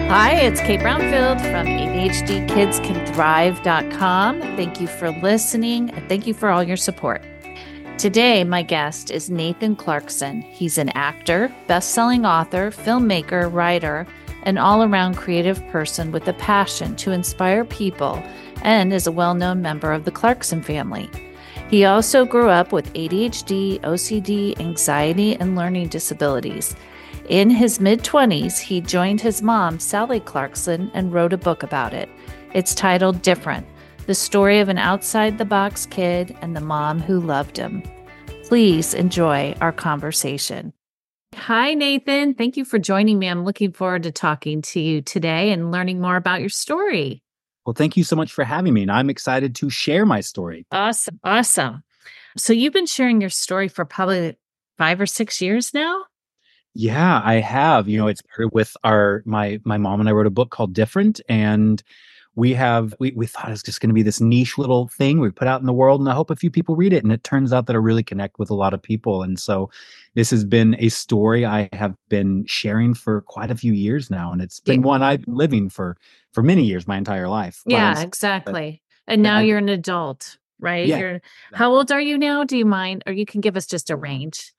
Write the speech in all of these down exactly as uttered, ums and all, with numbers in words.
Hi, it's Kate Brownfield from A D H D Kids Can Thrive dot com. Thank you for listening and thank you for all your support. Today, my guest is Nathan Clarkson. He's an actor, best-selling author, filmmaker, writer, and all-around creative person with a passion to inspire people and is a well-known member of the Clarkson family. He also grew up with A D H D, O C D, anxiety, and learning disabilities. In his mid-twenties, he joined his mom, Sally Clarkson, and wrote a book about it. It's titled Different, the story of an outside-the-box kid and the mom who loved him. Please enjoy our conversation. Hi, Nathan. Thank you for joining me. I'm looking forward to talking to you today and learning more about your story. Well, thank you so much for having me, and I'm excited to share my story. Awesome. Awesome. So you've been sharing your story for probably five or six years now? Yeah, I have. You know, it started with our my my mom and I wrote a book called Different, and we have we we thought it was just going to be this niche little thing we put out in the world, and I hope a few people read it. And it turns out that I really connect with a lot of people, and so this has been a story I have been sharing for quite a few years now, and it's been one I've been living for for many years, my entire life. Yeah, Was, exactly. And now I, you're an adult, right? yeah. You're how old are you now? Do you mind? Or you can give us just a range.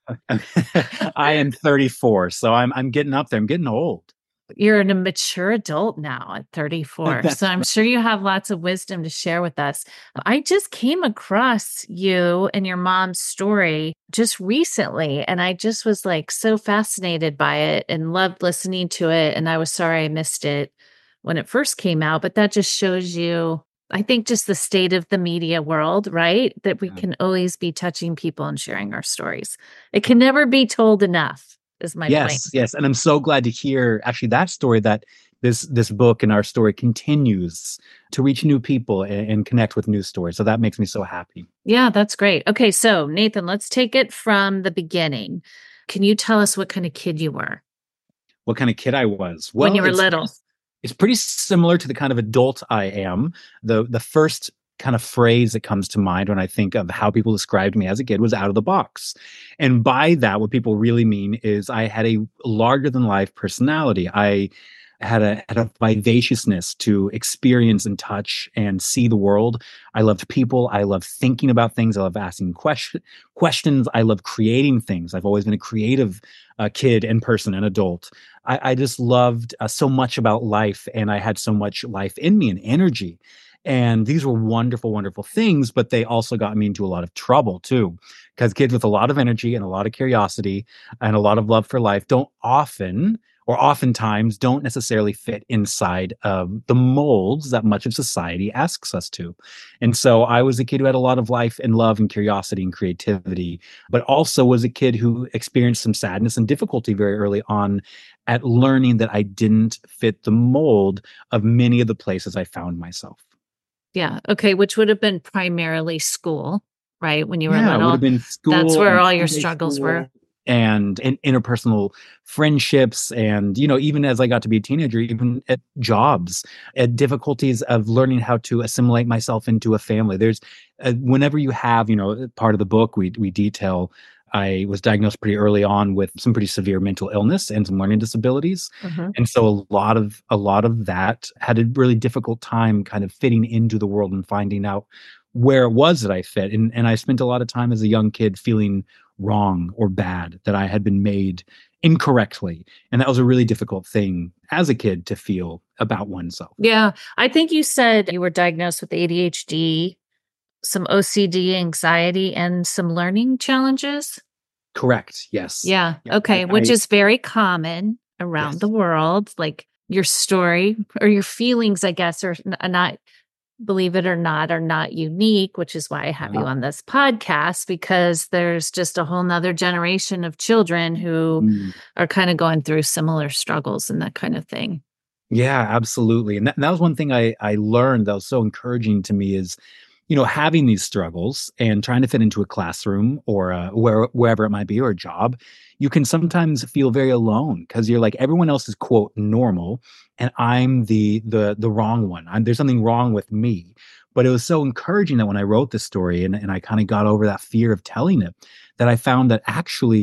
I am thirty-four, so I'm I'm getting up there. I'm getting old. You're a mature adult now at thirty-four. That's So I'm right. sure you have lots of wisdom to share with us. I just came across you and your mom's story just recently, and I just was like so fascinated by it and loved listening to it. And I was sorry I missed it when it first came out, but that just shows you, I think, just the state of the media world, right? That we Yeah. can always be touching people and sharing our stories. It can never be told enough, is my Yes, point. yes, and I'm so glad to hear actually that story, that this this book and our story continues to reach new people and, and connect with new stories. So that makes me so happy. Yeah, that's great. Okay, so Nathan, let's take it from the beginning. Can you tell us what kind of kid you were What kind of kid I was? when Well, you were it's little? it's pretty similar to the kind of adult I am. The the first kind of phrase that comes to mind when I think of how people described me as a kid was out of the box. And by that, what people really mean is I had a larger than life personality. I had a had a vivaciousness to experience and touch and see the world. I loved people. I love thinking about things. I love asking question, questions. I love creating things. I've always been a creative uh, kid and person and adult. I, I just loved uh, so much about life, and I had so much life in me and energy. And these were wonderful, wonderful things, but they also got me into a lot of trouble too. Because kids with a lot of energy and a lot of curiosity and a lot of love for life don't often or oftentimes don't necessarily fit inside of the molds that much of society asks us to. And so I was a kid who had a lot of life and love and curiosity and creativity, but also was a kid who experienced some sadness and difficulty very early on at learning that I didn't fit the mold of many of the places I found myself. Yeah. Okay. Which would have been primarily school, right? When you were Yeah, it would have little. been That's school where and all your Sunday struggles were. school and, and interpersonal friendships. And, you know, even as I got to be a teenager, even at jobs, at difficulties of learning how to assimilate myself into a family. There's, uh, whenever you have, you know, part of the book, we we detail, I was diagnosed pretty early on with some pretty severe mental illness and some learning disabilities. Mhm. And so a lot of a lot of that had a really difficult time kind of fitting into the world and finding out where it was that I fit. And and I spent a lot of time as a young kid feeling wrong or bad, that I had been made incorrectly. And that was a really difficult thing as a kid to feel about oneself. Yeah. I think you said you were diagnosed with A D H D, some O C D, anxiety, and some learning challenges. Correct. Yes. Yeah. Yeah. Okay. I, Which I is very common around the yes. world. Like your story or your feelings, I guess, are n- not, believe it or not, are not unique, which is why I have you Uh, on this podcast, because there's just a whole nother generation of children who mm. are kind of going through similar struggles and that kind of thing. Yeah, absolutely. And that, and that was one thing I, I learned that was so encouraging to me is, you know, having these struggles and trying to fit into a classroom or uh, where, wherever it might be or a job, you can sometimes feel very alone because you're like, everyone else is quote normal and I'm the the the wrong one. I'm, there's something wrong with me. But it was so encouraging that when I wrote this story and, and I kind of got over that fear of telling it, that I found that actually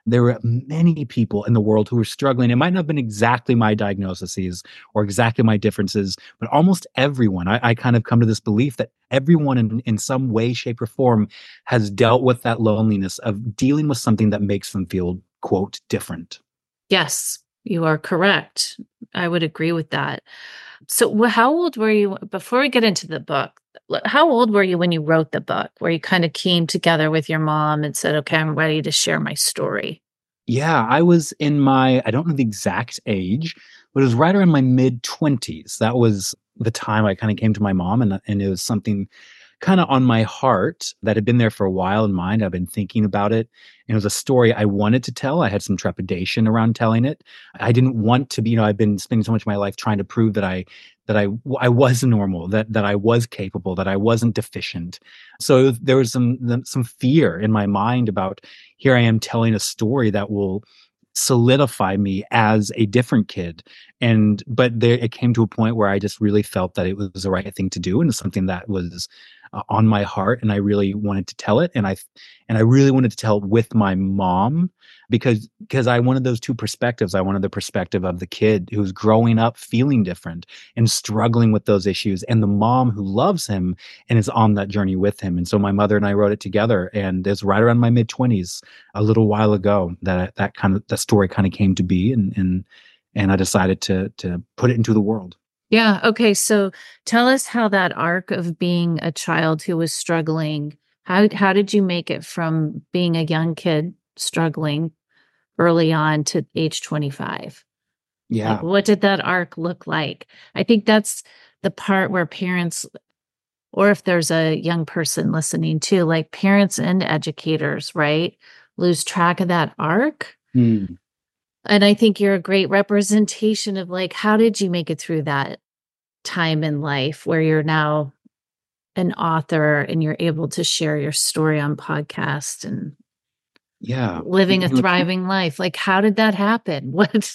there were many people in the world who were struggling. It might not have been exactly my diagnoses or exactly my differences, but almost everyone. I, I kind of come to this belief that everyone in, in some way, shape, or form has dealt with that loneliness of dealing with something that makes them feel, quote, different. Yes, you are correct. I would agree with that. So, wh- how old were you before we get into the book? l- How old were you when you wrote the book, where you kind of came together with your mom and said, okay, I'm ready to share my story? Yeah, I was in my, I don't know the exact age, but it was right around my mid twenties. That was the time I kind of came to my mom, and, and it was something kind of on my heart that had been there for a while in mind. I've been thinking about it. And it was a story I wanted to tell. I had some trepidation around telling it. I didn't want to be, you know, I've been spending so much of my life trying to prove that I that I I was normal, that that I was capable, that I wasn't deficient. So there was some some fear in my mind about, here I am telling a story that will solidify me as a different kid. And but there it came to a point where I just really felt that it was the right thing to do, and something that was uh, on my heart, and I really wanted to tell it. And I and I really wanted to tell it with my mom, because because I wanted those two perspectives. I wanted the perspective of the kid who's growing up feeling different and struggling with those issues, and the mom who loves him and is on that journey with him. And so my mother and I wrote it together, and it's right around my mid twenties, a little while ago, that that kind of that story kind of came to be, and and and I decided to to put it into the world. Yeah. Okay. So, tell us how that arc of being a child who was struggling, how how did you make it from being a young kid struggling early on to age twenty-five? Like, Yeah. what did that arc look like? I think that's the part where parents, or if there's a young person listening too, like parents and educators, right, lose track of that arc. Mm. And I think you're a great representation of, like, how did you make it through that time in life where you're now an author and you're able to share your story on podcast and Yeah. living a You know, it's thriving life? Like, how did that happen? What?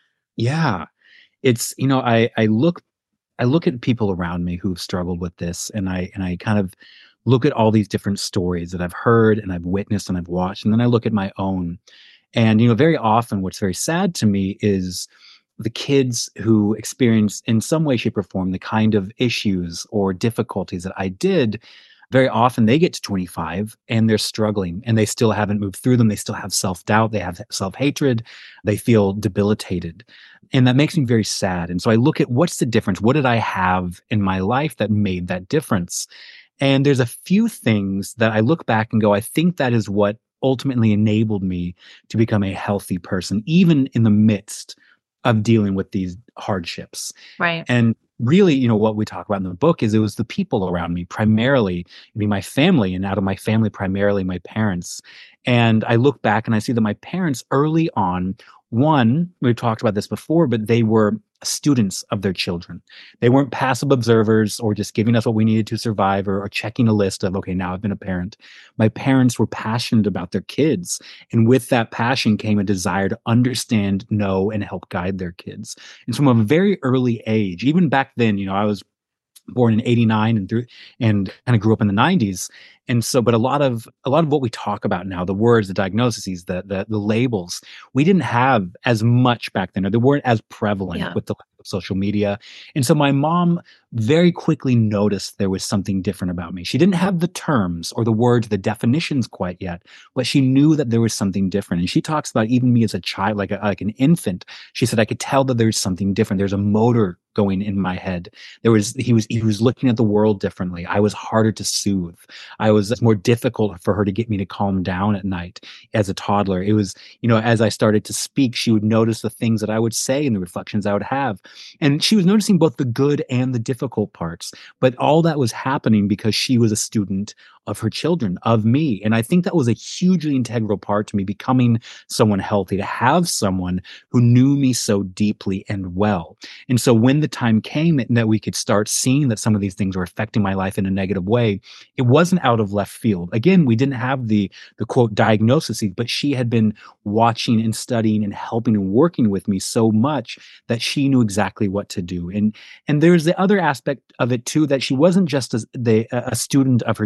yeah. It's, you know, I I look I look at people around me who've struggled with this, and I and I kind of look at all these different stories that I've heard and I've witnessed and I've watched, and then I look at my own. And, you know, very often what's very sad to me is the kids who experience in some way, shape, or form the kind of issues or difficulties that I did. Very often they get to twenty-five and they're struggling, and they still haven't moved through them. They still have self-doubt, they have self-hatred, they feel debilitated. And that makes me very sad. And so I look at, what's the difference? What did I have in my life that made that difference? And there's a few things that I look back and go, I think that is what ultimately enabled me to become a healthy person, even in the midst of dealing with these hardships. Right. And really, you know, what we talk about in the book is, it was the people around me, primarily, I mean, my family, and out of my family, primarily my parents. And I look back and I see that my parents early on, one, we've talked about this before, but they were students of their children. They weren't passive observers or just giving us what we needed to survive, or, or checking a list of, okay, now I've been a parent. My parents were passionate about their kids. And with that passion came a desire to understand, know, and help guide their kids. And from a very early age, even back then, you know, I was born in eighty-nine and through and kind of grew up in the nineties. And so, but a lot of a lot of what we talk about now, the words, the diagnoses, the the, the labels, we didn't have as much back then, or they weren't as prevalent Yeah. with the social media. And so my mom very quickly noticed there was something different about me. She didn't have the terms or the words, the definitions quite yet, but she knew that there was something different. And she talks about even me as a child, like a, like an infant. She said, I could tell that there's something different. There's a motor going in my head. There was, he was, he was looking at the world differently. I was harder to soothe. I was more difficult for her to get me to calm down at night as a toddler. It was, you know, as I started to speak, she would notice the things that I would say and the reflections I would have. And she was noticing both the good and the difficult parts. But all that was happening because she was a student of her children, of me. And I think that was a hugely integral part to me becoming someone healthy, to have someone who knew me so deeply and well. And so when the time came that we could start seeing that some of these things were affecting my life in a negative way, it wasn't out of left field. Again, we didn't have the, the quote diagnosis, but she had been watching and studying and helping and working with me so much that she knew exactly what to do. And and there's the other aspect of it too, that she wasn't just a, the, a student of her children,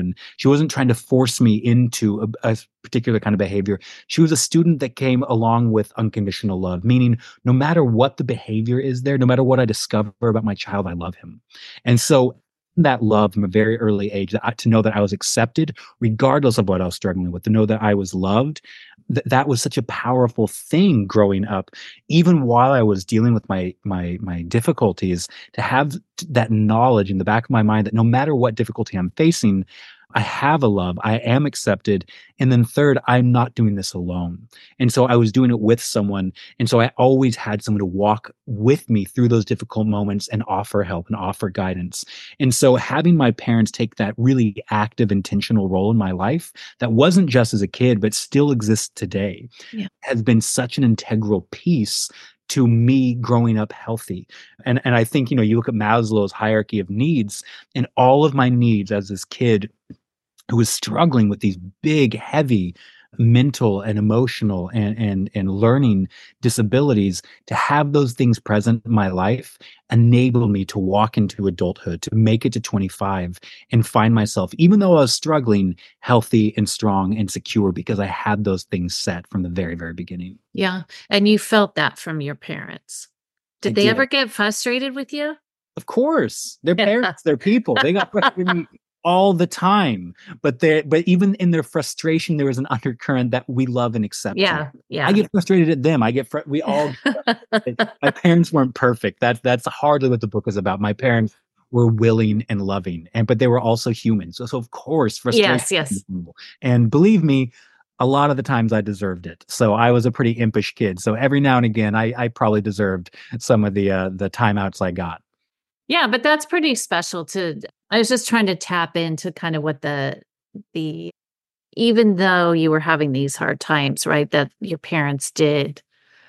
discipline. She wasn't trying to force me into a, a particular kind of behavior. She was a student that came along with unconditional love, meaning no matter what the behavior is there, no matter what I discover about my child, I love him. And so that love from a very early age, that I, to know that I was accepted regardless of what I was struggling with, to know that I was loved, th- that was such a powerful thing growing up. Even while I was dealing with my my my difficulties, to have that knowledge in the back of my mind that no matter what difficulty I'm facing, I have a love, I am accepted. And then third, I'm not doing this alone. And so I was doing it with someone. And so I always had someone to walk with me through those difficult moments and offer help and offer guidance. And so having my parents take that really active, intentional role in my life that wasn't just as a kid, but still exists today, Yeah. has been such an integral piece to me growing up healthy. And, and I think, you know, you look at Maslow's hierarchy of needs, and all of my needs as this kid who was struggling with these big, heavy mental and emotional and, and, and learning disabilities, to have those things present in my life enabled me to walk into adulthood, to make it to twenty-five and find myself, even though I was struggling, healthy and strong and secure because I had those things set from the very, very beginning. Yeah. And you felt that from your parents. I Did they did. ever get frustrated with you? Of course. They're parents, they're people. They got frustrated with me all the time. But they but even in their frustration, there was an undercurrent that we love and accept. Yeah. Yeah. I get frustrated at them. I get fr- we all my parents weren't perfect. That's that's hardly what the book is about. My parents were willing and loving, and but they were also human. So so of course frustration. Yes, yes. And believe me, a lot of the times I deserved it. So I was a pretty impish kid. So every now and again, I, I probably deserved some of the uh, the timeouts I got. Yeah, but that's pretty special to I was just trying to tap into kind of what the the even though you were having these hard times, right, that your parents did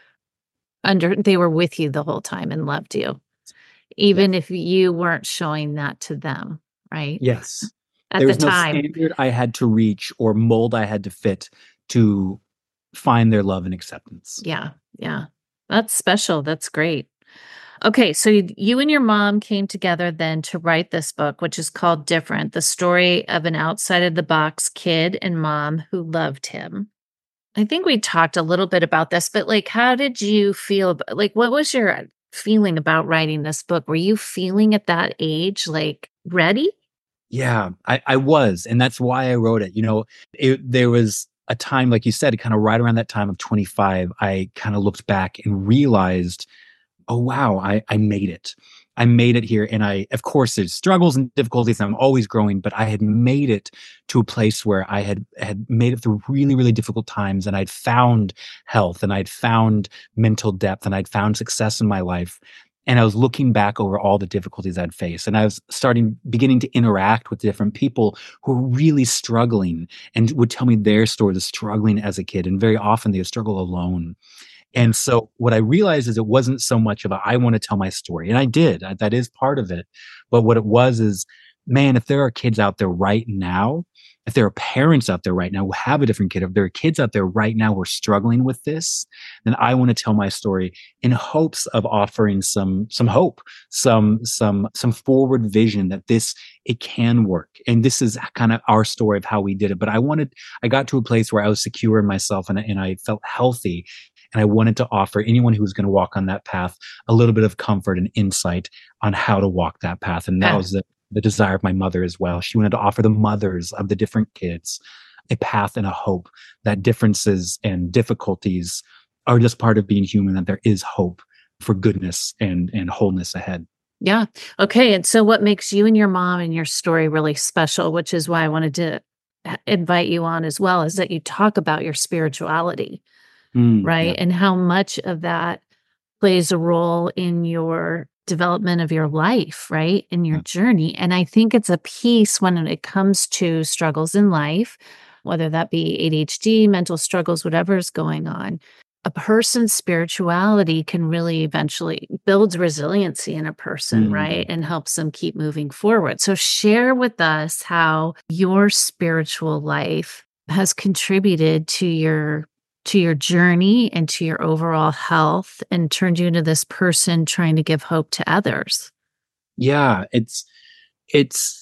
under they were with you the whole time and loved you, even if you weren't showing that to them, right? Yes. At There the was no time. standard I had to reach or mold I had to fit to find their love and acceptance. Yeah, yeah. That's special. That's great. Okay, so you you and your mom came together then to write this book, which is called Different, the story of an outside of the box kid and mom who loved him. I think we talked a little bit about this, but like, how did you feel? ab- Like, what was your feeling about writing this book? Were you feeling at that age like ready? Yeah, I, I was. And that's why I wrote it. You know, it, there was a time, like you said, kind of right around that time of twenty-five, I kind of looked back and realized, oh, wow, I, I made it. I made it here. And I, of course, there's struggles and difficulties, and I'm always growing, but I had made it to a place where I had, had made it through really, really difficult times. And I'd found health, and I'd found mental depth, and I'd found success in my life. And I was looking back over all the difficulties I'd faced. And I was starting, beginning to interact with different people who were really struggling and would tell me their stories of struggling as a kid. And very often they would struggle alone. And so what I realized is it wasn't so much of a, I want to tell my story. And I did, I- that is part of it. But what it was is, man, if there are kids out there right now, if there are parents out there right now who have a different kid, if there are kids out there right now who are struggling with this, then I want to tell my story in hopes of offering some, some hope, some, some, some forward vision that this, it can work. And this is kind of our story of how we did it. But I wanted, I got to a place where I was secure in myself, and, and I felt healthy. And I wanted to offer anyone who was going to walk on that path a little bit of comfort and insight on how to walk that path. And that Yeah. was the, the desire of my mother as well. She wanted to offer the mothers of the different kids a path and a hope that differences and difficulties are just part of being human, that there is hope for goodness and, and wholeness ahead. Yeah. Okay. And so, what makes you and your mom and your story really special, which is why I wanted to h- invite you on as well, is that you talk about your spirituality, Mm, right? yeah. And how much of that plays a role in your development of your life, right? In your Yeah. journey. And I think it's a piece when it comes to struggles in life, whether that be A D H D, mental struggles, whatever is going on. A person's spirituality can really eventually builds resiliency in a person, right? Mm. And helps them keep moving forward. So share with us how your spiritual life has contributed to your to your journey and to your overall health and turned you into this person trying to give hope to others. Yeah, it's it's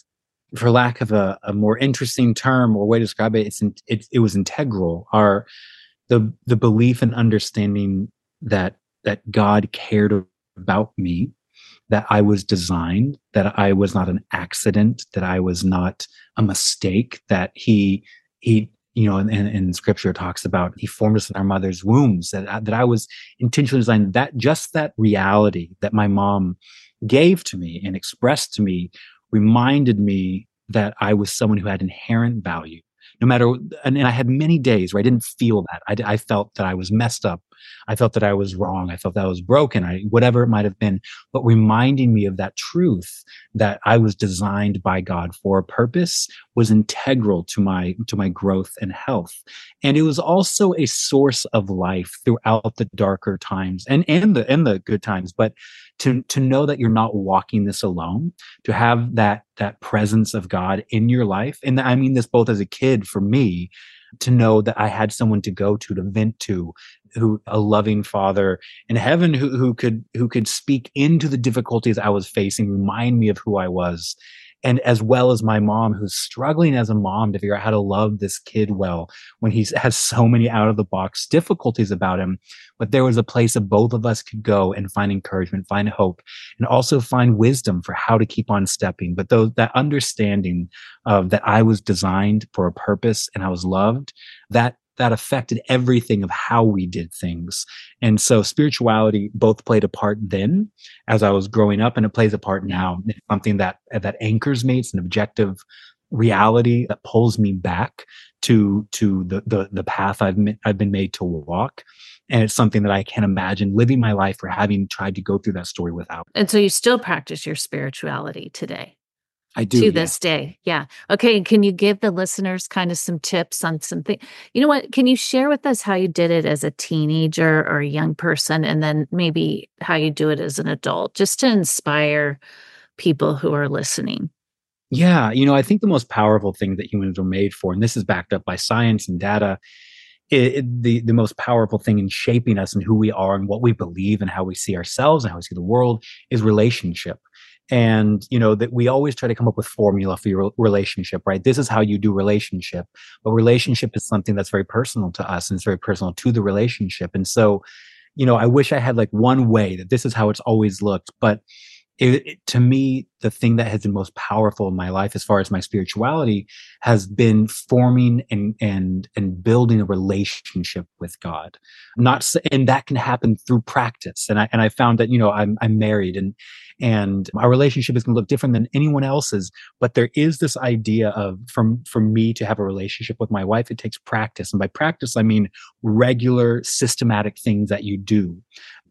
for lack of a, a more interesting term or way to describe it, it's, in, it, it was integral. Our the the belief and understanding that that God cared about me, that I was designed, that I was not an accident, that I was not a mistake, that he he you know in, in scripture talks about he formed us in our mother's wombs, that I- that I was intentionally designed. That just that reality that my mom gave to me and expressed to me reminded me that I was someone who had inherent value. No matter, and, and I had many days where I didn't feel that. I, I felt that I was messed up. I felt that I was wrong. I felt that I was broken. I, whatever it might have been, but reminding me of that truth that I was designed by God for a purpose was integral to my to my growth and health. And it was also a source of life throughout the darker times and and the and the good times. But to to know that you're not walking this alone, to have that that presence of God in your life, and I mean this both as a kid for me, to know that I had someone to go to, to vent to, who a loving father in heaven who who could who could speak into the difficulties I was facing, remind me of who I was. And as well as my mom, who's struggling as a mom to figure out how to love this kid well when he has so many out of the box difficulties about him. But there was a place that both of us could go and find encouragement, find hope, and also find wisdom for how to keep on stepping. But those, that understanding of that I was designed for a purpose and I was loved, that that affected everything of how we did things. And so spirituality both played a part then as I was growing up, and it plays a part now. It's something that, that anchors me. It's an objective reality that pulls me back to, to the, the, the path I've, I've been made to walk. And it's something that I can't imagine living my life or having tried to go through that story without. And so you still practice your spirituality today? I do, to yes. this day. Yeah. Okay. Can you give the listeners kind of some tips on something? You know what? Can you share with us how you did it as a teenager or a young person, and then maybe how you do it as an adult, just to inspire people who are listening? Yeah. You know, I think the most powerful thing that humans are made for, and this is backed up by science and data, it, it, the, the most powerful thing in shaping us and who we are and what we believe and how we see ourselves and how we see the world is relationship. And, you know, that we always try to come up with formula for your relationship, right? This is how you do relationship. But relationship is something that's very personal to us and it's very personal to the relationship. And so, you know, I wish I had like one way that this is how it's always looked. But it, it, to me, the thing that has been most powerful in my life, as far as my spirituality, has been forming and and and building a relationship with God. Not and that can happen through practice. And I and I found that, you know, I'm I'm married and and our relationship is going to look different than anyone else's. But there is this idea of from for me to have a relationship with my wife, it takes practice, and by practice I mean regular, systematic things that you do.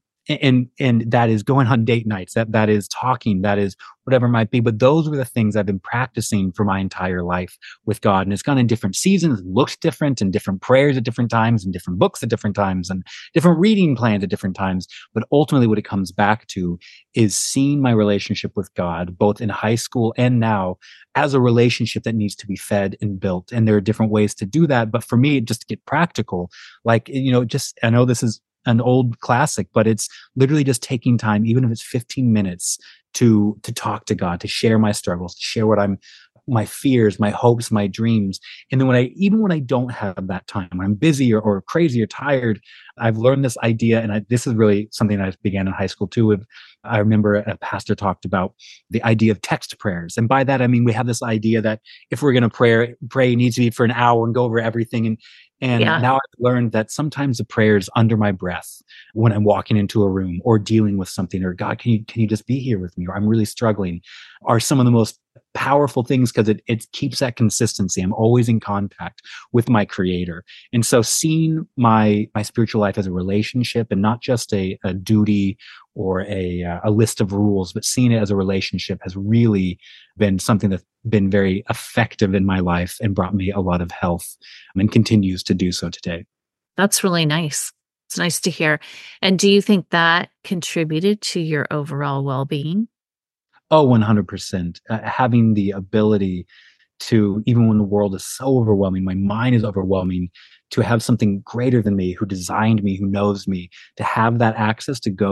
And and that is going on date nights, that that is talking, that is whatever it might be. But those were the things I've been practicing for my entire life with God. And it's gone in different seasons, looked different, and different prayers at different times, and different books at different times, and different reading plans at different times. But ultimately what it comes back to is seeing my relationship with God, both in high school and now, as a relationship that needs to be fed and built. And there are different ways to do that. But for me, just to get practical, like, you know, just, I know this is an old classic, but it's literally just taking time, even if it's fifteen minutes, to to talk to God, to share my struggles, to share what I'm, my fears, my hopes, my dreams. And then when I, even when I don't have that time, when I'm busy or, or crazy or tired, I've learned this idea. And I, this is really something I began in high school too. With, I remember a pastor talked about the idea of text prayers. And by that, I mean, we have this idea that if we're going to pray, pray needs to be for an hour and go over everything. And And yeah. Now I've learned that sometimes the prayers under my breath when I'm walking into a room or dealing with something, or God, can you, can you just be here with me? Or I'm really struggling, are some of the most powerful things, because it, it keeps that consistency. I'm always in contact with my creator. And so seeing my, my spiritual life as a relationship and not just a, a duty or a, uh, a list of rules, but seeing it as a relationship has really been something that's been very effective in my life and brought me a lot of health, and continues to do so today. That's really nice. It's nice to hear. And do you think that contributed to your overall well-being? Oh, one hundred percent. Uh, having the ability to, even when the world is so overwhelming, my mind is overwhelming, to have something greater than me, who designed me, who knows me, to have that access to go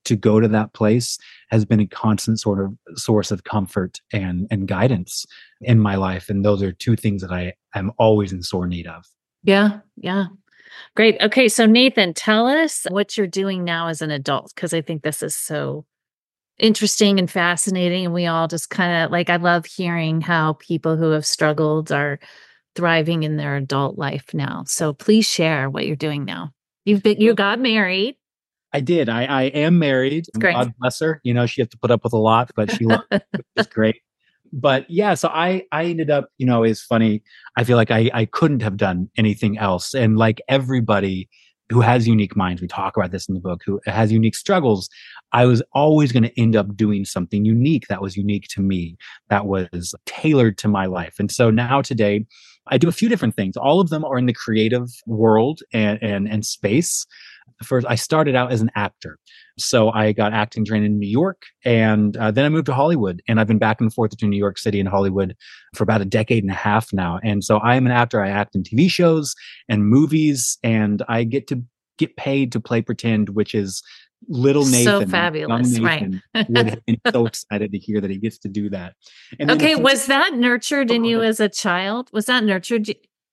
to go to that place has been a constant sort of source of comfort and, and guidance in my life. And those are two things that I am always in sore need of. Yeah. Yeah. Great. Okay. So Nathan, tell us what you're doing now as an adult, because I think this is so interesting and fascinating. And we all just kind of like, I love hearing how people who have struggled are thriving in their adult life now. So please share what you're doing now. You've been, you got married. I did. I, I am married. Great. God bless her. You know, she has to put up with a lot, but she loves it, which is great. But yeah, so I, I ended up, you know, it's funny. I feel like I, I couldn't have done anything else. And like everybody who has unique minds, we talk about this in the book, who has unique struggles, I was always going to end up doing something unique that was unique to me, that was tailored to my life. And so now today, I do a few different things. All of them are in the creative world and, and, and space. First, I started out as an actor. So I got acting trained in New York, and uh, then I moved to Hollywood, and I've been back and forth between New York City and Hollywood for about a decade and a half now. And so I am an actor. I act in T V shows and movies, and I get to get paid to play pretend, which is little Nathan. So fabulous, Nathan right? would have been so excited to hear that he gets to do that. And Okay, few- was that nurtured in you as a child? Was that nurtured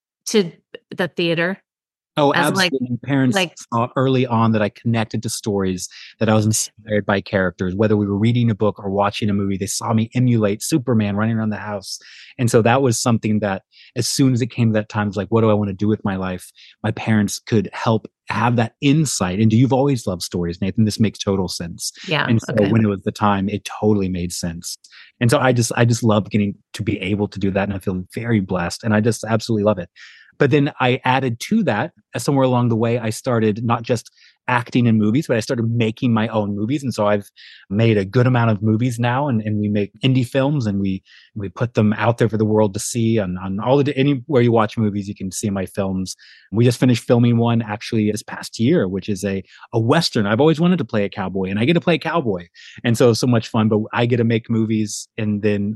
to the theater? Oh, As absolutely. like- Parents like- saw early on that I connected to stories, that I was inspired by characters, whether we were reading a book or watching a movie. They saw me emulate Superman running around the house. And so that was something that as soon as it came to that time, it was like, what do I want to do with my life? My parents could help have that insight into, you've always loved stories, Nathan. This makes total sense. Yeah. And so okay. when it was the time, it totally made sense. And so I just, I just love getting to be able to do that. And I feel very blessed, and I just absolutely love it. But then I added to that, somewhere along the way, I started not just acting in movies, but I started making my own movies. And so I've made a good amount of movies now, and, and we make indie films, and we we put them out there for the world to see. On, on all the, anywhere you watch movies, you can see my films. We just finished filming one actually this past year, which is a, a Western. I've always wanted to play a cowboy, and I get to play a cowboy. And so it's so much fun, but I get to make movies. And then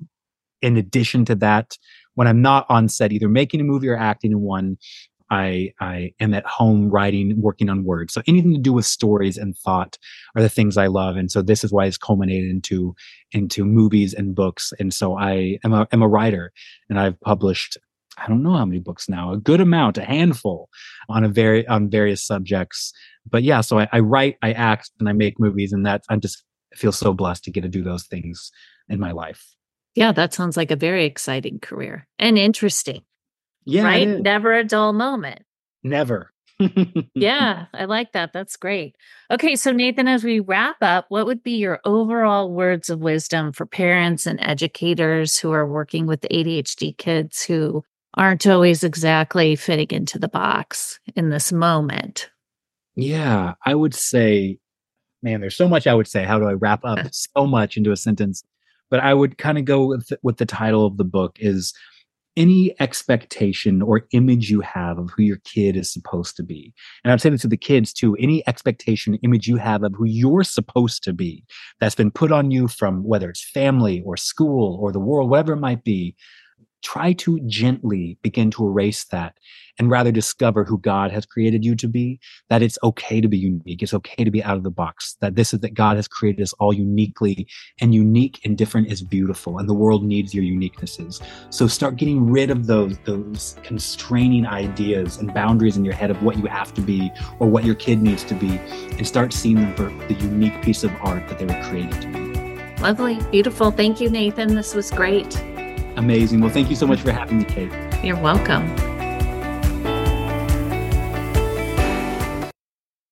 in addition to that, when I'm not on set, either making a movie or acting in one, I I am at home writing, working on words. So anything to do with stories and thought are the things I love. And so this is why it's culminated into into movies and books. And so I am a am a writer, and I've published, I don't know how many books now, a good amount, a handful on a very on various subjects. But yeah, so I, I write, I act, and I make movies, and that I'm just I feel so blessed to get to do those things in my life. Yeah, that sounds like a very exciting career and interesting. Yeah, right? it is. Never a dull moment. Never. Yeah, I like that. That's great. Okay, so Nathan, as we wrap up, what would be your overall words of wisdom for parents and educators who are working with A D H D kids who aren't always exactly fitting into the box in this moment? Yeah, I would say, man, there's so much I would say. How do I wrap up so much into a sentence? But I would kind of go with, with the title of the book is any expectation or image you have of who your kid is supposed to be. And I'm saying this to the kids too, any expectation, image you have of who you're supposed to be that's been put on you from whether it's family or school or the world, whatever it might be, try to gently begin to erase that and rather discover who God has created you to be, that it's okay to be unique. It's okay to be out of the box, that this is that God has created us all uniquely, and unique and different is beautiful, and the world needs your uniquenesses. So start getting rid of those, those constraining ideas and boundaries in your head of what you have to be or what your kid needs to be, and start seeing them for the unique piece of art that they were created to be. Lovely. Beautiful. Thank you, Nathan. This was great. Amazing. Well, thank you so much for having me, Kate. You're welcome.